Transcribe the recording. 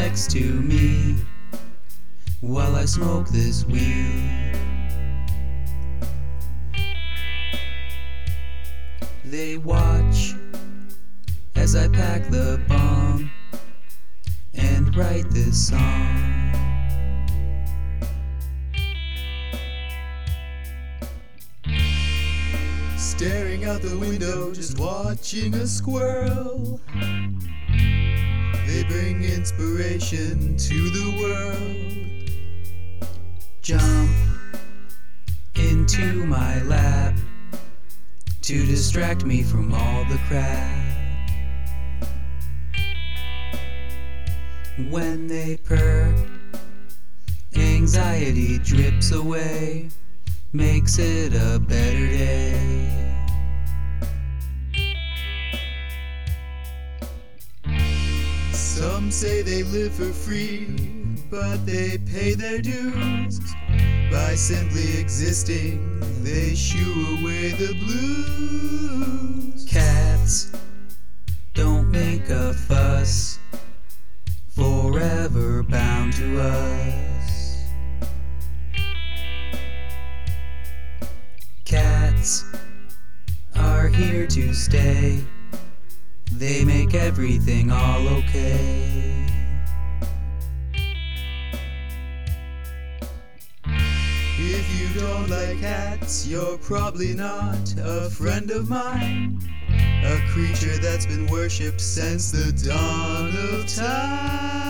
next to me while I smoke this weed. They watch as I pack the bong and write this song. Staring out the window, just watching a squirrel. They bring inspiration to the world. Jump into my lap to distract me from all the crap. When they purr, anxiety drips away, makes it a better day. Some say they live for free, but they pay their dues. By simply existing, they shoo away the blues. Cats don't make a fuss, forever bound to us. Cats are here to stay, they make everything all okay. If you don't like cats, you're probably not a friend of mine. A creature that's been worshipped since the dawn of time.